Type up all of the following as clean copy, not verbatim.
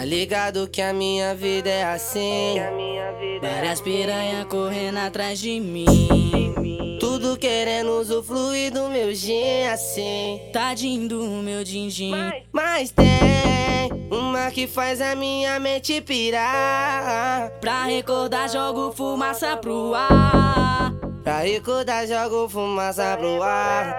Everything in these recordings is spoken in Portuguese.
ligado que a minha vida é assim. Várias piranha correndo atrás de mim, Tudo querendo usufruir do meu gin assim. tadinho do meu din-din. Mas tem uma que faz a minha mente pirar. Pra recordar jogo fumaça pro ar. Pra recordar jogo fumaça pro ar.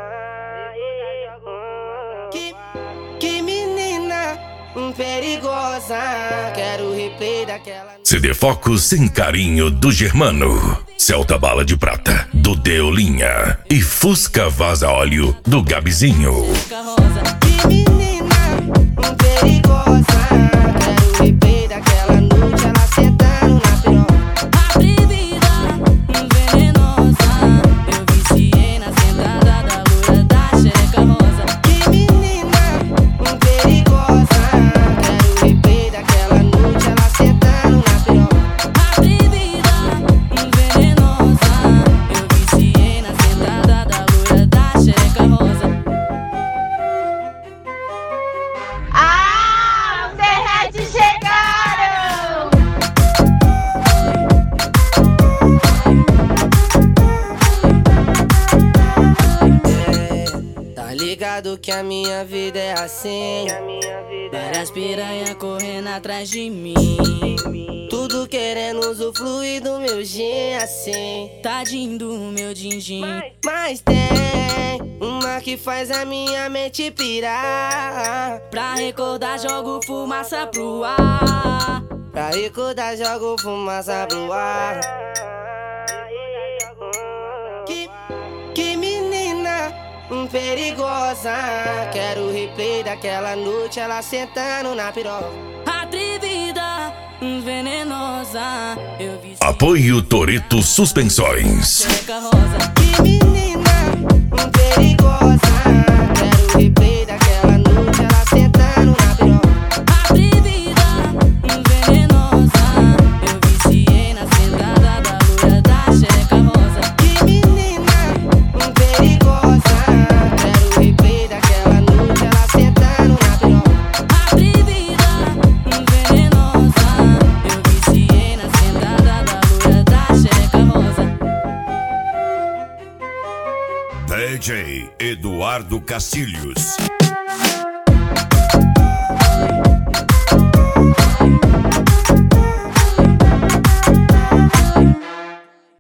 Que menina perigosa. Quero o replay daquela. CD Foco Sem Carinho do Germano, Celta Bala de Prata do Deolinha e Fusca Vaza Óleo do Gabizinho. Que menina perigosa. Quero o replay daquela noite, ela sentando na piroca. Atrevida, venenosa, eu viciei na sentada da loura da xereca rosa. Que menina perigosa. Quero o replay daquela noite, ela sentando na piroca. Atrevida, venenosa, eu viciei na sentada da loura da xereca rosa. Ah, os derretes chegaram! Tá ligado que a minha vida é assim. Várias piranha correndo atrás de mim, Tudo querendo usufruir do meu gin assim. tadinho do meu din-din. Mas tem uma que faz a minha mente pirar. Pra recordar jogo fumaça pro ar. Pra recordar jogo fumaça pro ar. Que menina perigosa. Quero o replay daquela noite, ela sentando na piroca. Atrevida, venenosa, eu vi Apoio Toreto Suspensões. xereca rosa. Que menina perigosa. Quero o replay daquela noite, ela sentando na piroca. Atrevida, venenosa, eu viciei na sentada da loura da xereca rosa. Que menina perigosa. Quero o replay daquela noite, ela sentando na piroca. Atrevida, venenosa, eu viciei na sentada da loura da xereca rosa. DJ Eduardo Castilhos.